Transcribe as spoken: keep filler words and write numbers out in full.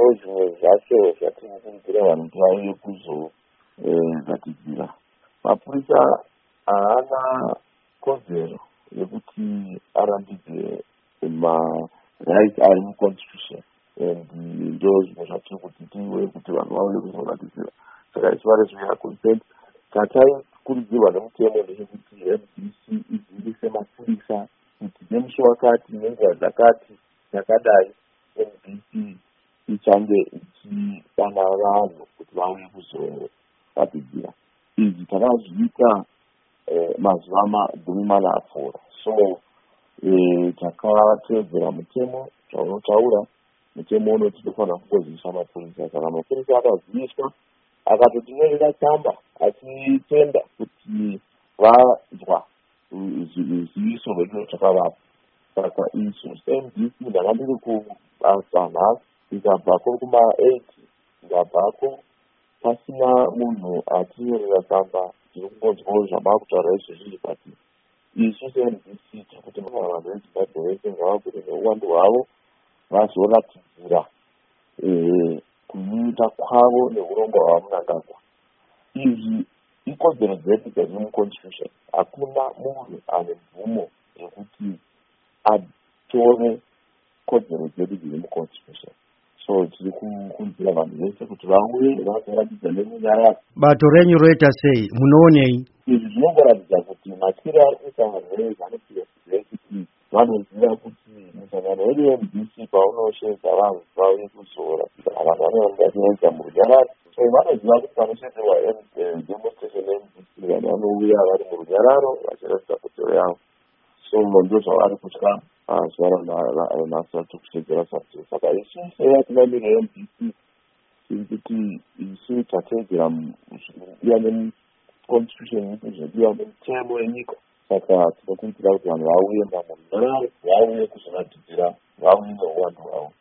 zvimwe zvacho zvatinokurudzira vanhu kuti vauye kuzoratidzira. Mapurisa haana kodzero yekuti arambidze marights ari muconstitution, and ndo zvimwe zvatiri kuti tiwe kuti vanhu vauye kuzoratidzira. Saka as far as we are concerned, chataikurudzirwa nemutemo ndechekuti M D C idzidzise mapurisa kuti nemusi wakati nenguva dzakati dzakadai M D C ichange ichidana vanhu kuti vauye kuzoratidzira. Izvi takazviita mazuva magumi mana apfuura. So takateedzera mutemo zvaunotaura. Mutemo unoti tinofanira kungozivisa mapurisa. Saka mapurisa akaziviswa akatotinyorera tsamba achitenda kuti vanzwa ziviso rwedu takavapa. Saka isu M D C ndakandiri kubasa nhasi ndikabvako kuma eight ndikabvako pasina munhu atinyorera tsamba tiri kungonzwawo zvamakutaura izvozvi, but isu se M D C tiri kuti vanhu vezimbabwe vese ngavabude neuwandu hwavo vazoratidzira kunyunyuta kwavo neurongwa hwamunangagwa. Izvi ikodzero dzedu dziri muconstitution. Hakuna munhu ane mvumo yekuti atore kodzero dzedu dziri muconstitution. So tiri kukurudzira vanhu vese kuti vauye vazoratidza nemunyararo. Bato renyu roita sei? Munoonei? Izvi zvinongoratidza kuti matyiro ari kuita vanhu vese anoziva kuti vanoziva kuti musangano wedu M D C paunoshedza vanhu vauye kuzoratidza vanhu vanooneka tinoedza murunyararo. So vanoziva kuti panosheedzerwa demonstration M D C vanhu vanouya vari murunyararo vachiratidza kodzero yavo. So ndo zvavari kutya zuva ranhasi vatiri kusheedzera saturday. Saka isu sevatungamiri M D C tiri kuti isu tateedzera iya neconstitution yedu zvodiwa nemutemo wenyika. Saka tinokurudzira kuti vanhu vauye murunyararo, vauye kuzoratidzira, vauye neuwandu hwavo.